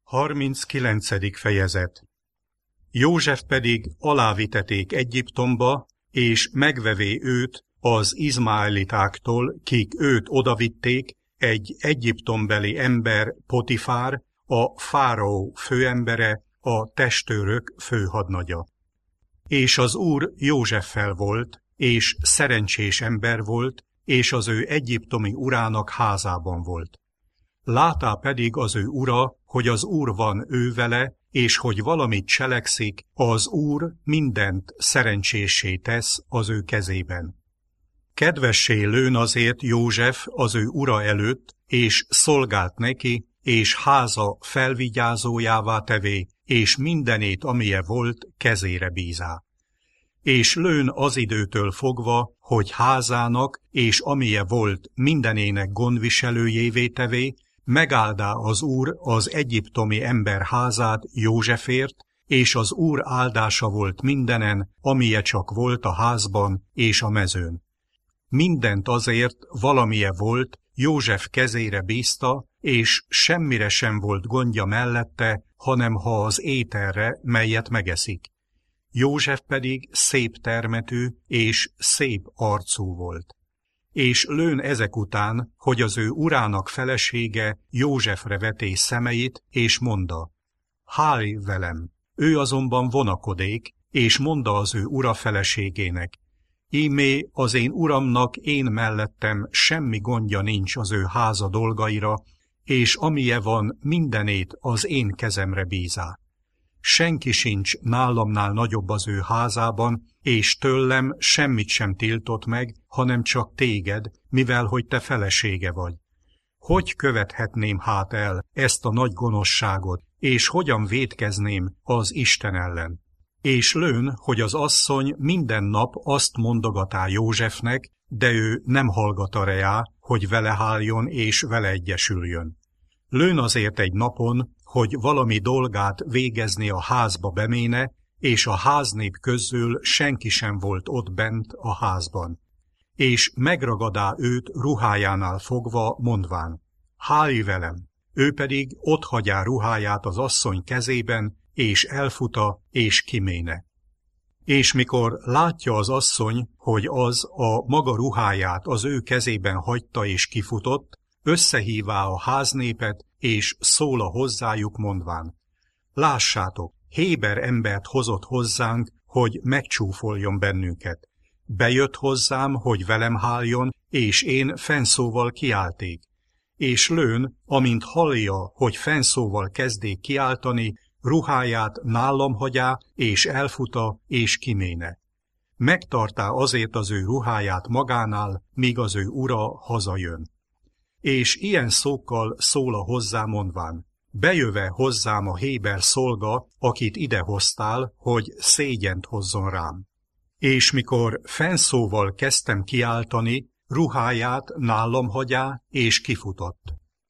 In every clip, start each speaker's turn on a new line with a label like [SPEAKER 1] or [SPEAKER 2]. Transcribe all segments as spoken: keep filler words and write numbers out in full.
[SPEAKER 1] harminckilencedik fejezet. József pedig aláviteték Egyiptomba, és megvevé őt az izmaelitáktól, kik őt odavitték, egy egyiptombeli ember Potifár, a fáraó főembere, a testőrök főhadnagya. És az Úr Józseffel volt, és szerencsés ember volt, és az ő egyiptomi urának házában volt. Látá pedig az ő ura, hogy az Úr van ő vele, és hogy valamit cselekszik, az Úr mindent szerencséssé tesz az ő kezében. Kedvessé lőn azért József az ő ura előtt, és szolgált neki, és háza felvigyázójává tevé, és mindenét, amilyen volt, kezére bízá. És lőn az időtől fogva, hogy házának, és amilyen volt, mindenének gondviselőjévé tevé, megáldá az Úr az egyiptomi ember házát Józsefért, és az Úr áldása volt mindenen, amilyen csak volt a házban és a mezőn. Mindent azért, valamilyen volt, József kezére bízta, és semmire sem volt gondja mellette, hanem ha az ételre, melyet megeszik. József pedig szép termetű és szép arcú volt. És lőn ezek után, hogy az ő urának felesége Józsefre veté szemeit, és monda, hálj velem! Ő azonban vonakodék, és monda az ő ura feleségének, ímé az én uramnak én mellettem semmi gondja nincs az ő háza dolgaira, és amilyen van, mindenét az én kezemre bízá. Senki sincs nálamnál nagyobb az ő házában, és tőlem semmit sem tiltott meg, hanem csak téged, mivel hogy te felesége vagy. Hogy követhetném hát el ezt a nagy gonoszságot, és hogyan vétkezném az Isten ellen? És lőn, hogy az asszony minden nap azt mondogatá Józsefnek, de ő nem hallgat reá, hogy vele háljon és vele egyesüljön. Lőn azért egy napon, hogy valami dolgát végezni a házba beméne, és a háznép közül senki sem volt ott bent a házban. És megragadá őt ruhájánál fogva, mondván, hálj velem! Ő pedig otthagyá ruháját az asszony kezében, és elfuta, és kiméne. És mikor látja az asszony, hogy az a maga ruháját az ő kezében hagyta és kifutott, összehívá a háznépet, és szól a hozzájuk mondván, lássátok, héber embert hozott hozzánk, hogy megcsúfoljon bennünket. Bejött hozzám, hogy velem háljon, és én fennszóval kiálték. És lőn, amint hallja, hogy fennszóval kezdék kiáltani, ruháját nálam hagyá, és elfuta, és kiméne. Megtartá azért az ő ruháját magánál, míg az ő ura hazajön. És ilyen szókkal szól a hozzá mondván, bejöve hozzám a héber szolga, akit idehoztál, hogy szégyent hozzon rám. És mikor fennszóval kezdtem kiáltani, ruháját nálam hagyá, és kifutott.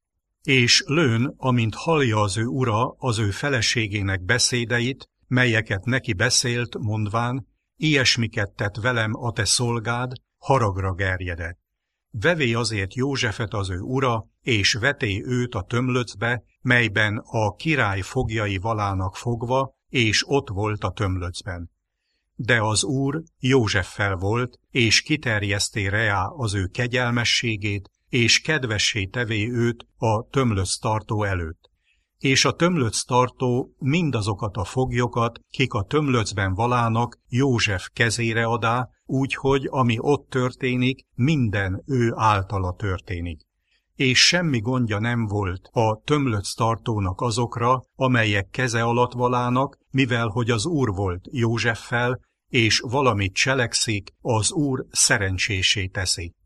[SPEAKER 1] És lőn, amint hallja az ő ura az ő feleségének beszédeit, melyeket neki beszélt, mondván, ilyesmiket tett velem a te szolgád, haragra gerjedett. Vevé azért Józsefet az ő ura, és veté őt a tömlöcbe, melyben a király foglyai valának fogva, és ott volt a tömlöcben. De az Úr Józseffel volt, és kiterjeszté reá az ő kegyelmességét, és kedvessé tevé őt a tömlöc tartó előtt. És a tömlöc tartó mindazokat a foglyokat, kik a tömlöcben valának, József kezére adá, úgyhogy ami ott történik, minden ő általa történik. És semmi gondja nem volt a tömlöc tartónak azokra, amelyek keze alatt valának, mivel hogy az Úr volt Józseffel, és valamit cselekszik, az Úr szerencsésé teszi.